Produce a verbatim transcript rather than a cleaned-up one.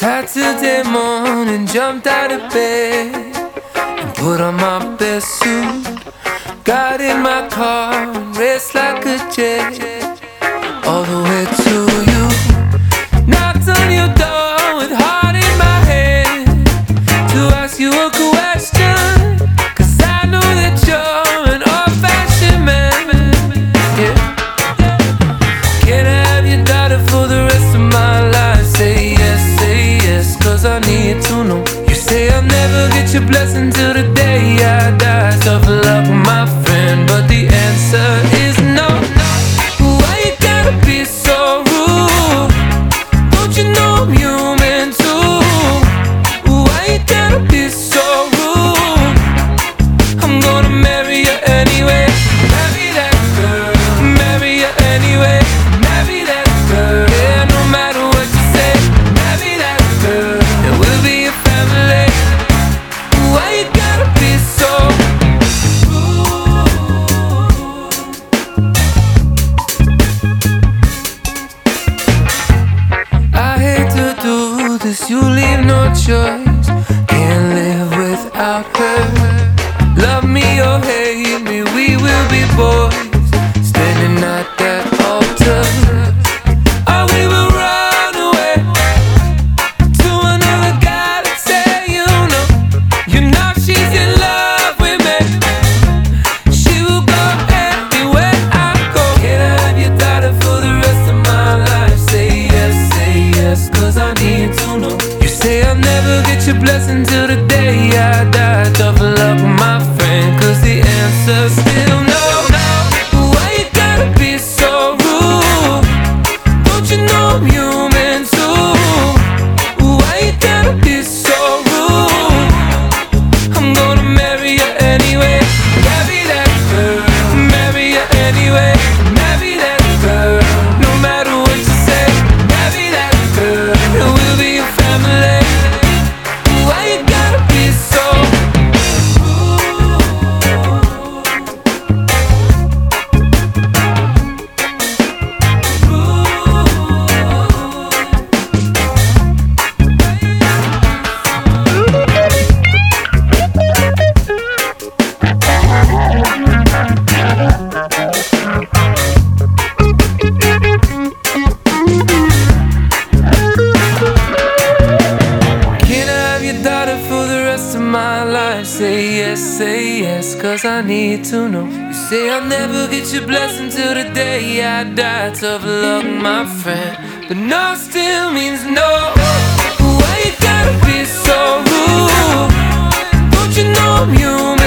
Saturday morning, jumped out of bed and put on my best suit. Got in my car and raced like a jet all the way to you. Knocked on your door with heart in my hand to ask you a question, 'cause I know that you're an old-fashioned man. Yeah. Can I have your daughter for the rest of my life? Say yes, say yes, 'cause I need to know. You say I'll never get your blessing till the day I die. Tough luck, my friend, but the answer is no. Why you gotta be so rude? Don't you know I'm human too? Why you gotta be so rude? I'm gonna marry you anyway. Marry that girl, marry you anyway. Marry that girl, yeah, no matter what you say. Marry that girl, and we'll be a family. Why you gotta be so rude? I hate to do this, you leave no choice. Can't live without her. Love me or hate me, we will be boys, standing at that altar. Or we will run away to another guy that say you know. You know she's in love with me. She will go anywhere I go. Can I have your daughter for the rest of my life? Say yes, say yes, 'cause I need to know. You say I'll never get your blessing till the day I die. Tough luck, my friend, 'cause the answer's still no. Why you gotta be so rude? Don't you know I'm human too? Why you gotta be so rude? I'm gonna marry you anyway. Marry that girl, marry you anyway. Marry that girl, no matter what you say. Marry that girl, and we'll be a family. Why you gotta be so rude? Can I have your daughter for the rest of my life? Say yes, say yes, 'cause I need to know. You say I'll never get your blessing till the day I die. Tough luck, my friend, but no still means no. Why you gotta be so rude? Don't you know I'm human?